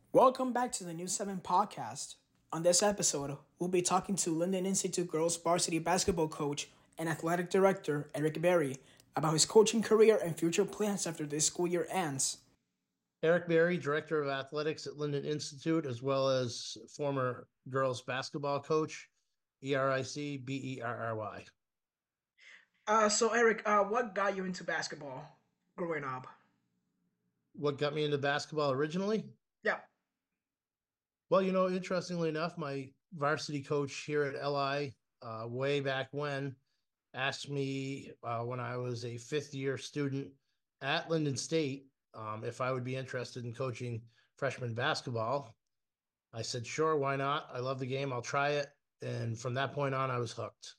Welcome back to the New 7 podcast. On this episode, we'll be talking to Linden Institute girls varsity basketball coach and athletic director Eric Berry about his coaching career and future plans after this school year ends. Eric Berry, Director of Athletics at Linden Institute, as well as former girls basketball coach, ERIC BERRY. So Eric, what got you into basketball growing up? What got me into basketball originally? Yeah. Well, interestingly enough, my varsity coach here at LI, way back when, asked me when I was a fifth year student at Linden State if I would be interested in coaching freshman basketball. I said, sure, why not? I love the game. I'll try it. And from that point on, I was hooked.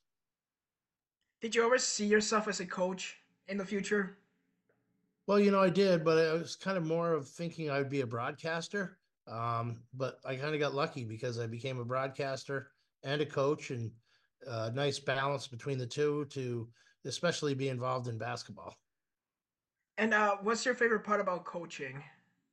Did you ever see yourself as a coach in the future? Well, I did, but I was kind of more of thinking I would be a broadcaster. But I kind of got lucky because I became a broadcaster and a coach, and a nice balance between the two to especially be involved in basketball. And what's your favorite part about coaching?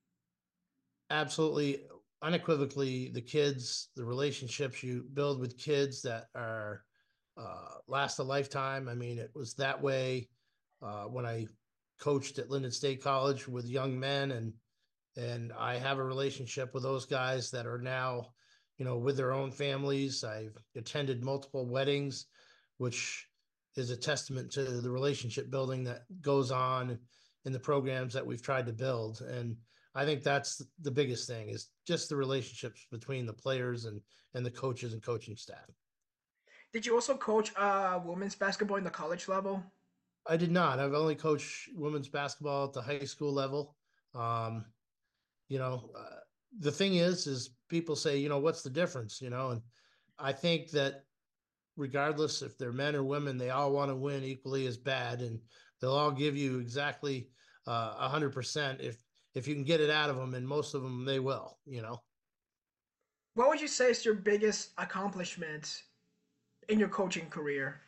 Absolutely, unequivocally, the kids, the relationships you build with kids that are last a lifetime. I mean, it was that way when I coached at Linden State College with young men, and I have a relationship with those guys that are now, with their own families. I've attended multiple weddings, which is a testament to the relationship building that goes on in the programs that we've tried to build. And I think that's the biggest thing is just the relationships between the players and the coaches and coaching staff. Did you also coach women's basketball in the college level? I did not. I've only coached women's basketball at the high school level. Um, you know, uh, the thing is people say, what's the difference, and I think that regardless if they're men or women, they all want to win equally as bad, and they'll all give you exactly 100% if you can get it out of them, and most of them they will. What would you say is your biggest accomplishment in your coaching career?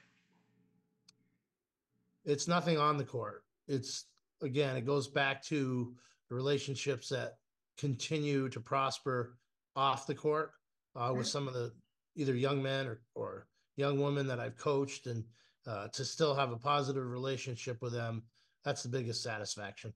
It's nothing on the court. It's again, it goes back to the relationships that continue to prosper off the court with some of the either young men or young women that I've coached, and to still have a positive relationship with them. That's the biggest satisfaction.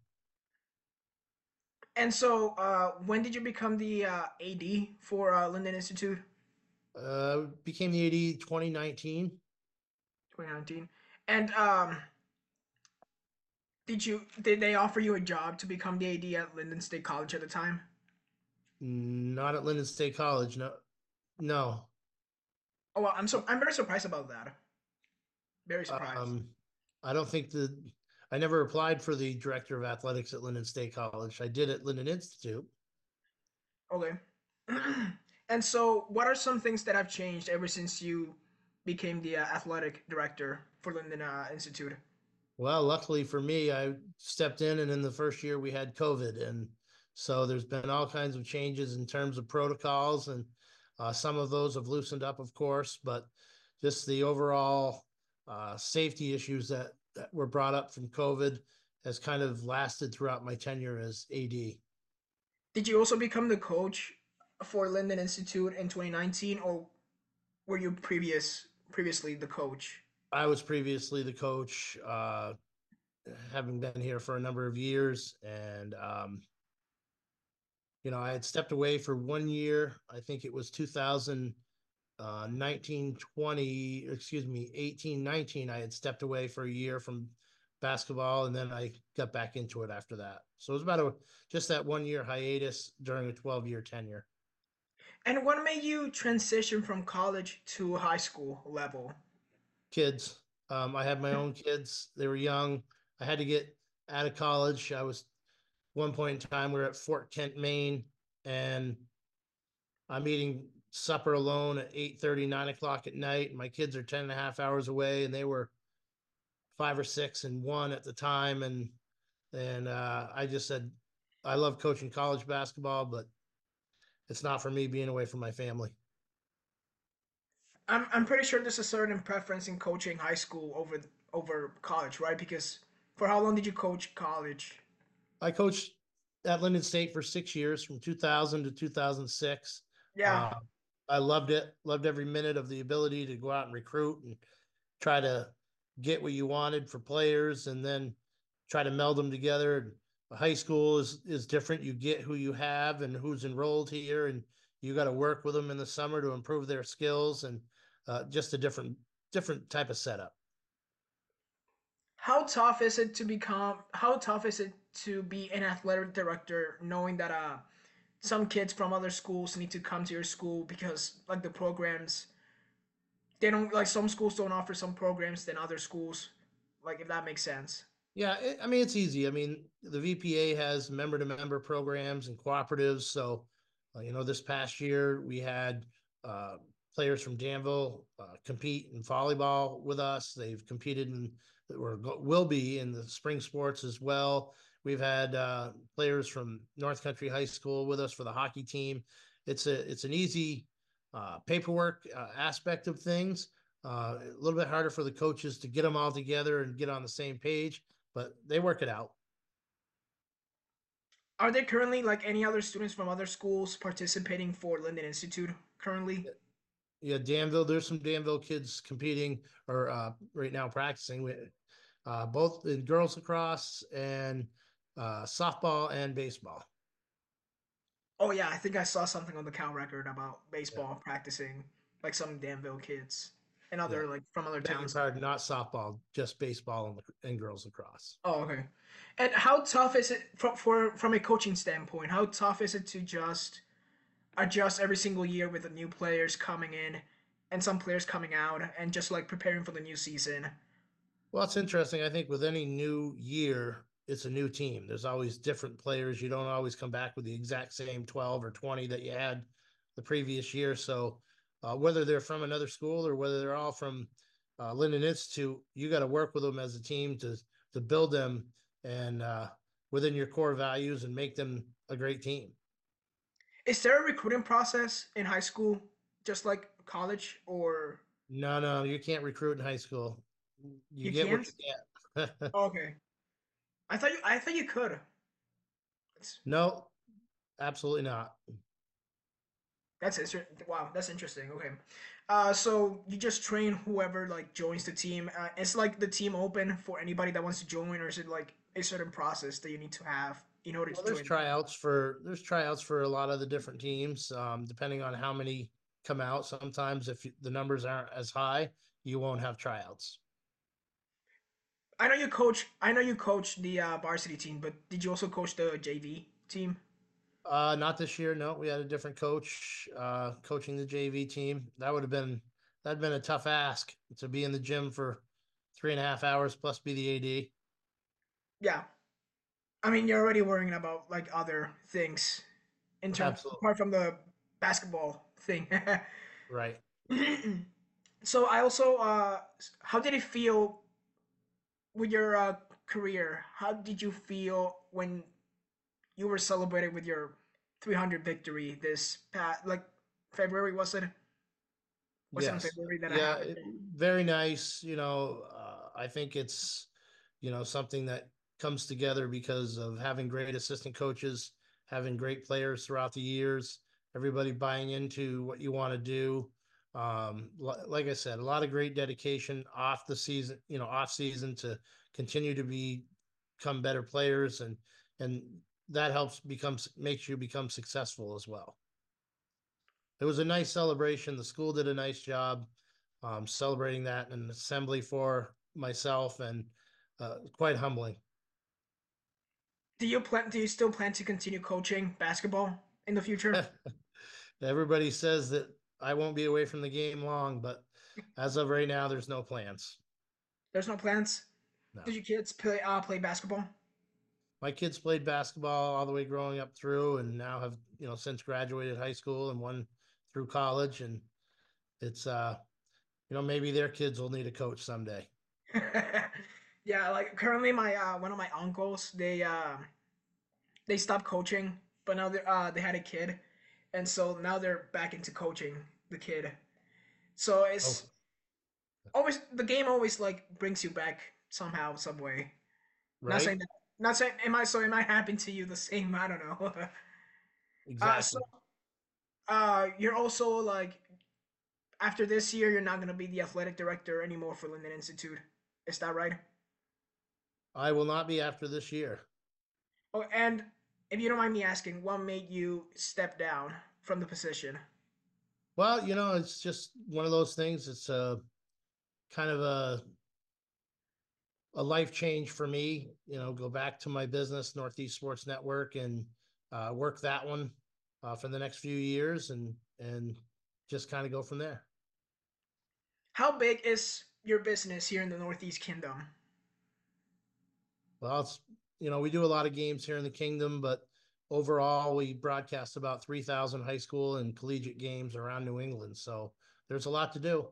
And so, when did you become the AD for Linden Institute? Became the AD 2019. 2019. And did they offer you a job to become the AD at Linden State College at the time? Not at Linden State College. No, no. Oh well, I'm very surprised about that. Very surprised. Um, I don't think I never applied for the director of athletics at Linden State College. I did at Linden Institute. Okay. And so, what are some things that have changed ever since you became the athletic director for Linden Institute? Well, luckily for me, I stepped in, and in the first year we had COVID, and so there's been all kinds of changes in terms of protocols, and some of those have loosened up, of course, but just the overall safety issues that were brought up from COVID has kind of lasted throughout my tenure as AD. Did you also become the coach for Linden Institute in 2019, or were you previously the coach? I was previously the coach, having been here for a number of years, and I had stepped away for 1 year. I think it was 2019, 20, excuse me, 18, 19. I had stepped away for a year from basketball, and then I got back into it after that. So it was about just that 1 year hiatus during a 12-year tenure. And what made you transition from college to high school level? Kids. I had my own kids. They were young. I had to get out of college. I was one point in time we were at Fort Kent, Maine, and I'm eating supper alone at 8:30, 9 o'clock at night. My kids are 10 and a half hours away, and they were 5 or 6 and one at the time. And I just said, I love coaching college basketball, but it's not for me being away from my family. I'm pretty sure there's a certain preference in coaching high school over college, right? Because for how long did you coach college? I coached at Linden State for 6 years, from 2000 to 2006. Yeah. Uh, I loved it. Loved every minute of the ability to go out and recruit and try to get what you wanted for players, and then try to meld them together. High school is different. You get who you have and who's enrolled here, and you got to work with them in the summer to improve their skills, and just a different type of setup. How tough is it to be an athletic director knowing that some kids from other schools need to come to your school because like the programs they don't like some schools don't offer some programs than other schools, like if that makes sense. Yeah, I mean, it's easy. I mean, the VPA has member to member programs and cooperatives. So, this past year we had uh, players from Danville compete in volleyball with us. They've competed in, or will be in the spring sports as well. We've had players from North Country High School with us for the hockey team. It's an easy paperwork aspect of things. A little bit harder for the coaches to get them all together and get on the same page, but they work it out. Are there currently like any other students from other schools participating for Linden Institute currently? Yeah, Danville. There's some Danville kids competing or right now practicing with both in girls lacrosse and softball and baseball. Oh yeah, I think I saw something on the Cal record about Yeah, baseball practicing, like some Danville kids and yeah. other like from other Beg your towns. pardon, not softball, just baseball and girls lacrosse. Oh, okay. And how tough is it from a coaching standpoint? How tough is it to just adjust every single year with the new players coming in and some players coming out and just like preparing for the new season? Well, it's interesting. I think with any new year, it's a new team. There's always different players. You don't always come back with the exact same 12 or 20 that you had the previous year. So, whether they're from another school or whether they're all from Linden Institute, you got to work with them as a team to build them and within your core values and make them a great team. Is there a recruiting process in high school just like college or No, no, you can't recruit in high school. You you get what can't? you get. Oh, okay. I thought you could. That's No, absolutely not. that's interesting. Wow, that's interesting. Okay. So you just train whoever like joins the team. It's like the team open for anybody that wants to join, or is it like a certain process that you need to have in order Well, to join? there's tryouts for a lot of the different teams, depending on how many come out. Sometimes if the numbers aren't as high, you won't have tryouts. I know you coach. I know you coach the varsity team, but did you also coach the JV team? Not this year. No, we had a different coach coaching the JV team. That'd been a tough ask to be in the gym for 3.5 hours plus be the AD. Yeah, I mean you're already worrying about like other things in terms Absolutely apart from the basketball thing. right. So I also how did it feel with your career? How did you feel when you were celebrating with your 300 victory this past like February was it? Was it in Yes. February that it Yeah. happened? Very nice. I think it's, something that comes together because of having great assistant coaches, having great players throughout the years, everybody buying into what you want to do. Like I said, a lot of great dedication off the season, off season to continue to become better players, and that makes you become successful as well. It was a nice celebration. The school did a nice job celebrating that in an assembly for myself, and quite humbling. Do you still plan to continue coaching basketball in the future? Everybody says that I won't be away from the game long, but as of right now, there's no plans. There's no plans. No. Did your kids play basketball? My kids played basketball all the way growing up through, and now have, since graduated high school and one through college. And it's, maybe their kids will need a coach someday. Yeah, like currently my one of my uncles they stopped coaching, but now they had a kid, and so now they're back into coaching the kid. So Oh, it's always the game always like brings you back somehow, some way. Not saying right. that Not saying am I happening to you the same? I don't know. So Exactly. you're also like after this year, you're not gonna be the athletic director anymore for Linden Institute. Is that right? I will not be after this year. Oh, and if you don't mind me asking, what made you step down from the position? Well, it's just one of those things. It's a kind of a life change for me. Go back to my business, Northeast Sports Network, and work that one for the next few years, and just kind of go from there. How big is your business here in the Northeast Kingdom? Well, we do a lot of games here in the kingdom, but overall, we broadcast about 3,000 high school and collegiate games around New England. So there's a lot to do.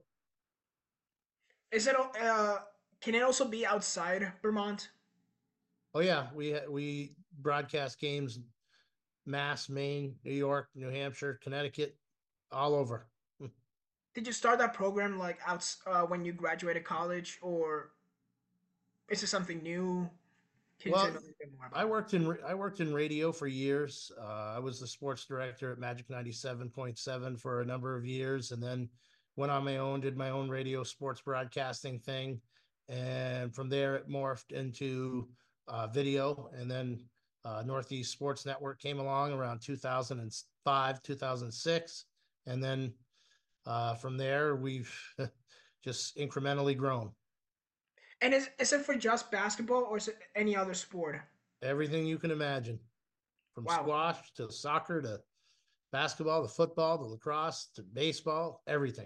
Is it can it also be outside Vermont? Oh yeah, we broadcast games Mass, Maine, New York, New Hampshire, Connecticut, all over. Did you start that program like out when you graduated college, or is it something new? Can you tell me Well, a little bit more I about it? worked in I worked in radio for years. I was the sports director at Magic 97.7 for a number of years, and then went on my own, did my own radio sports broadcasting thing, and from there it morphed into video, and then Northeast Sports Network came along around 2005, 2006, and then from there we've just incrementally grown. And is it for just basketball, or is it any other sport? Everything you can imagine, from Wow. squash to soccer to basketball to football to lacrosse to baseball, everything.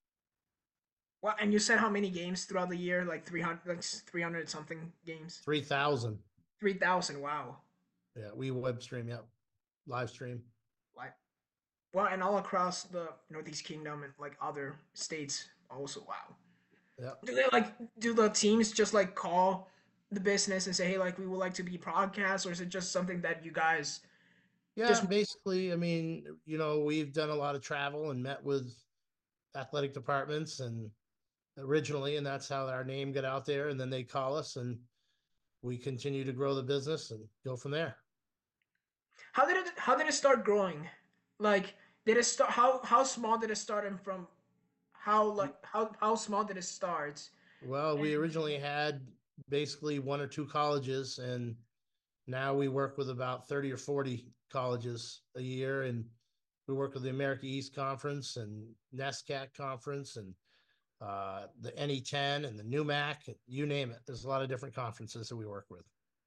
Well, and you said how many games throughout the year? Like 300, like 300 something games. 3,000. 3,000. Wow. Yeah, we web stream, yep. Live stream. Like, well, and all across the Northeast Kingdom and like other states also. Wow. Yep. Do the teams just like call the business and say, hey, like we would like to be podcast, or is it just something that you guys Yeah, just basically, I mean, we've done a lot of travel and met with athletic departments and originally, and that's how our name got out there. And then they call us and we continue to grow the business and go from there. how did it start growing? Like did it start how small did it start and from how small did it start? Well, we And originally had basically one or two colleges, and now we work with about 30 or 40 colleges a year. And we work with the America East Conference and NESCAC Conference and the NE10 and the NUMAC, you name it. There's a lot of different conferences that we work with.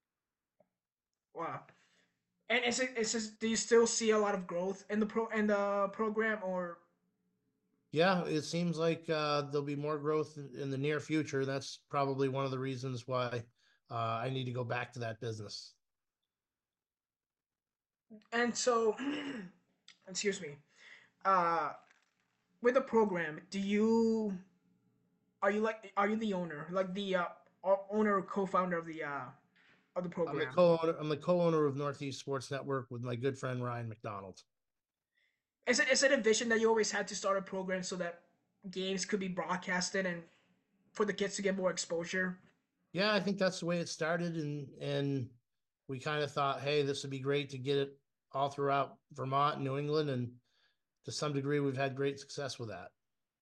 wow. And do you still see a lot of growth in the program or Yeah, it seems like there'll be more growth in the near future. That's probably one of the reasons why I need to go back to that business. and so excuse me. Uh with the program, are you the owner? Like the owner or co-founder of the program? I'm the co-owner of Northeast Sports Network with my good friend Ryan McDonald. Is it a vision that you always had to start a program so that games could be broadcasted and for the kids to get more exposure? Yeah, I think that's the way it started, and we kind of thought, hey, this would be great to get it all throughout Vermont and New England, and to some degree, we've had great success with that.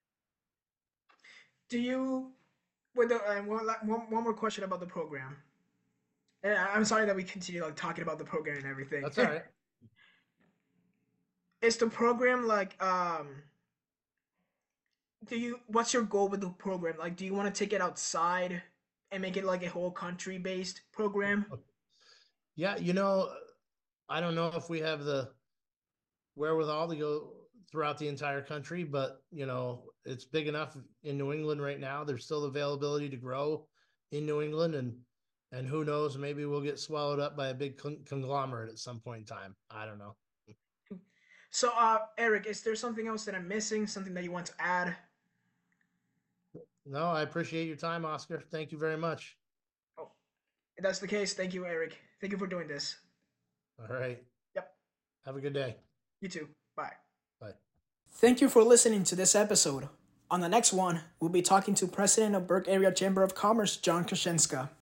Do you with the one more question about the program? And I'm sorry that we continue like talking about the program and everything. That's all right. Is the program like do you what's your goal with the program? Like do you want to take it outside and make it like a whole country based program? Yeah, I don't know if we have the wherewithal to go throughout the entire country, but it's big enough in New England right now. There's still availability to grow in New England, and who knows, maybe we'll get swallowed up by a big conglomerate at some point in time. I don't know. So Eric, is there something else that I'm missing? Something that you want to add? No, I appreciate your time, Oscar. Thank you very much. Oh, if that's the case, thank you, Eric. Thank you for doing this. All right. Yep. Have a good day. You too. Bye. Bye. Thank you for listening to this episode. On the next one, we'll be talking to President of Burke Area Chamber of Commerce, John Koshenska.